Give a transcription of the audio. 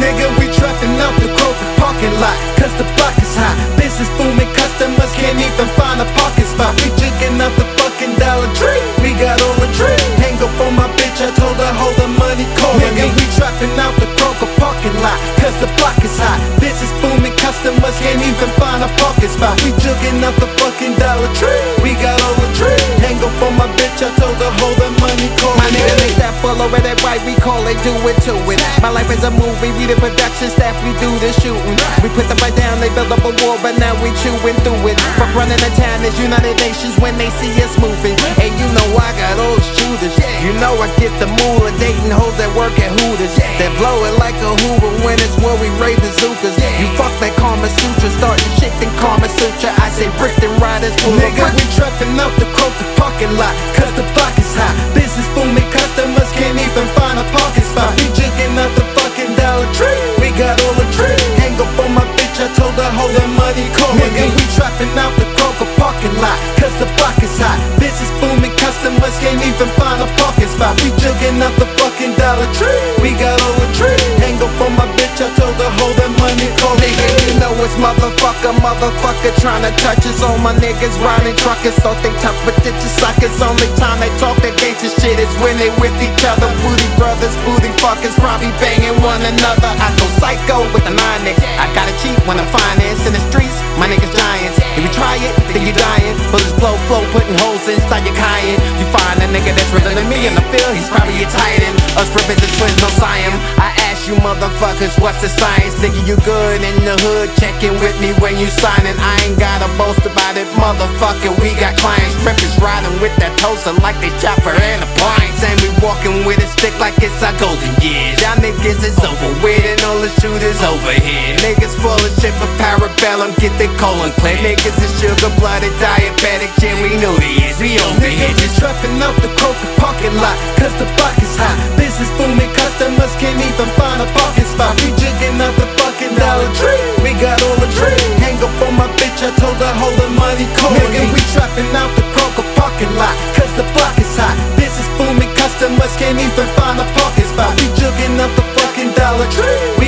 Nigga, we trapping out the Kroger parking lot, cause the block is hot. Business booming, customers can't even find a parking spot. We jigging out the fucking Dollar Tree. We got all the drink. Hang up on my bitch, I told her hold the money calling me. Nigga, we trapping out the Kroger parking lot, cause the block is hot. Business booming, customers can't even find a parking spot. We jigging out the fucking Dollar Tree. We got all the drink. Hang up on my bitch, I told her hold the money calling me. My nigga make that full over that right, we call it, do it to it. My life is a movie, we the production staff, we do the shooting. We put the fight down, they build up a wall, but now we chewing through it. Fuck running the town is United Nations when they see us moving. And you know I got those shooters. You know I get the moolah, dating hoes that work at Hooters. That blow it like a Hoover when it's where we raid the Zookers. You fuck that Kama Sutra, starting shit then Kama Sutra. I say brick and riders pull up. Nigga, we trapping out the Kroger parking lot, cause the block is hot. Business booming, customers can't even find a parking spot. We jigging out the fucking Dollar Tree. We got all the drink. Hang up on my bitch, I told her hold the money calling me. Nigga, we trapping out the Kroger parking lot, cause the block is hot. Business booming, customers can't even find a parking spot. We jigging out the fucking Dollar Tree. We got all the drink. Hang up on my bitch, I told her hold that money calling me. Nigga, you know it's motherfucker trying to touch us. All my niggas riding truckers, thought they tough, but they just suckers. Only time they talk that gangsta shit is when they with each other. Booty brothers, booty fuckers, probably banging one another. I go psycho with the 9X. I gotta cheat when I'm finance in the streets. My niggas giants. If you try it, then you dying. Bullets blow, putting holes inside your cayenne. You find a nigga that's realer than me in the field, he's probably Italian. Us for business twins, no sign. I ask you motherfuckers, what's the science? Nigga, you good in the hood, checking with me when you signing. I ain't gotta boast about it, motherfucker. We got clients, strippers riding with that toaster like they shop for an appliance. And we walking with a stick like it's our golden years. Y'all niggas is over with and all the shooters over here. Niggas full of shit for Parabellum, get their colon clear. Niggas is sugar blooded, diabetic, shit, we know they is. We over here just trapping out the Kroger parking lot, cause the block is hot. Business booming, customers can't even find a parking spot. We jigging out the fucking Dollar Tree. We got all the drink. Hang up on my bitch, I told her hold the money calling me. Nigga, we trapping out the Kroger parking lot, cause the block is hot. Business booming, customers can't even find a parking spot. We jigging out the fucking Dollar Tree.